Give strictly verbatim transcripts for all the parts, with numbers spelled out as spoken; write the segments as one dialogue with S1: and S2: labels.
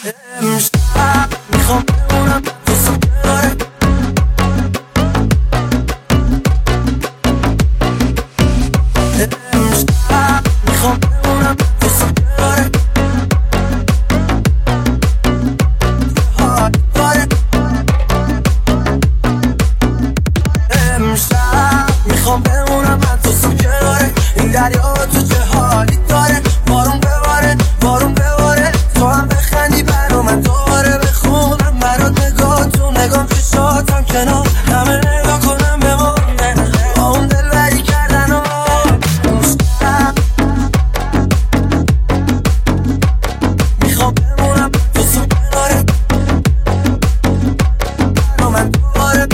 S1: امشب میخوام بمونم تو کنارت، امشب میخوام بمونم تو کنارت، حال داره. امشب میخوام بمونم تو کنارت، این دریا تو چه حالی داره، بارون بباره بارون بباره، تو هم بخندی برا من دوباره بخونم برات نگاه تو نگام چشاتم کنار همه نگاه کنم به ما با اون دلبری کردن و امشب میخوام بمونم تو کنارت برا من دوباره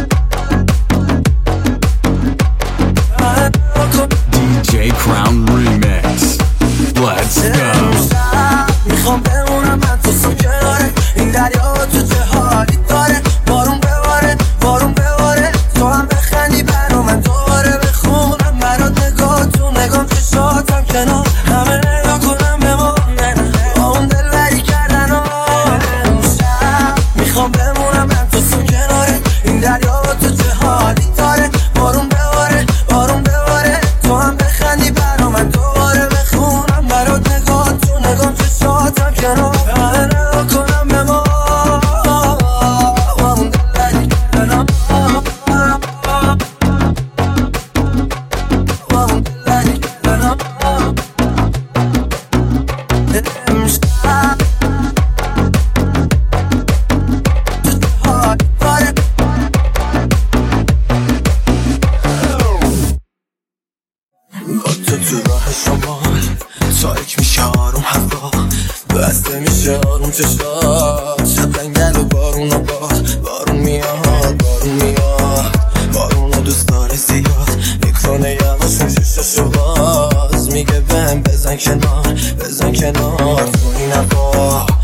S2: دی جی Crown Remix. Let's go.
S1: میخوام بمونم من تو کنارت، این دریا تو چه حالی داره، بارون بباره بارون بباره، تو هم بخندی برا من دوباره بخونم برات نگاه تو نگام چشاتم کنار همه نگاه کنم به ما با اون دلبری کردن و امشب میخوام بمونم من تو کنارت، این دریا تو چه حالی داره، بارون بباره بارون بباره، تو هم بخندی برا من دوباره بخونم برات نگاه تو نگام چشاتم کنار همه نگاه کنم به ما با اون دلبری کردن با اون دلبری کردن امشب تو چه حالی داره. با تو تو راه شمال تاریک میشه آروم هوا، بسته میشه آروم چشات، شب رنگل و بارون و باد، بارون میاد بارون میاد، بارون رو دوست داره زیاد، میکنه یواش اون چشاشو باز، میگه بهم بزن کنار بزن کنار تو این هوا.